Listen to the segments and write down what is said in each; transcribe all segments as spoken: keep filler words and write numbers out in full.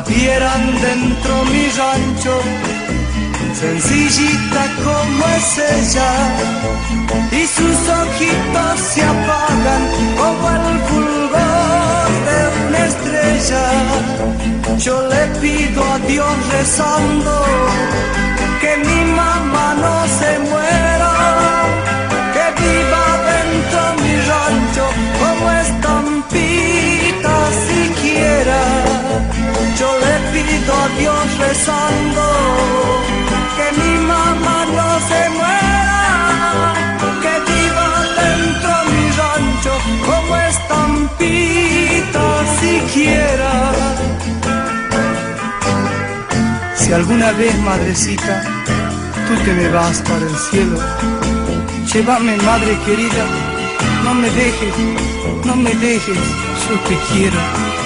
vieran dentro mi rancho, sencillita como es ella, y sus ojitos se apagan como el fulgor de una estrella. Yo le pido a Dios rezando que mi mamá no se muera, que viva dentro mi rancho como estampita siquiera. Yo le pido a Dios rezando que mi mamá no se muera, que viva dentro mi rancho como estampita siquiera. Si alguna vez, madrecita, tú te me vas para el cielo, llévame, madre querida, no me dejes, no me dejes, yo te quiero.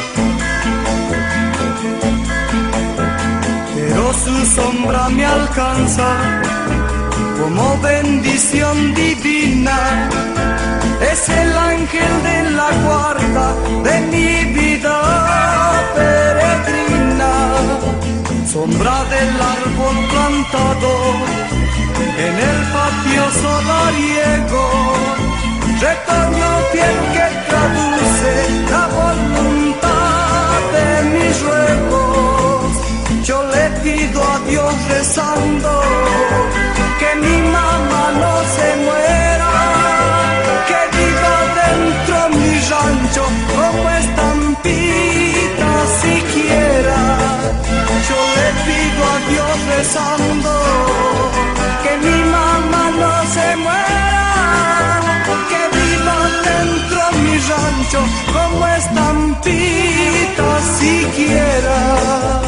Pero su sombra me alcanza como bendición divina, es el ángel de la guarda de mi vida peregrina. Sombra del árbol plantado en el patio solariego, retorno fiel que traduce la voluntad de mis ruegos. Yo le pido a Dios rezando que mi mamá no se muera, que viva dentro mi rancho como estampita siquiera. Yo le pido a Dios rezando que mi mamá no se muera, que viva dentro mi rancho como estampita siquiera.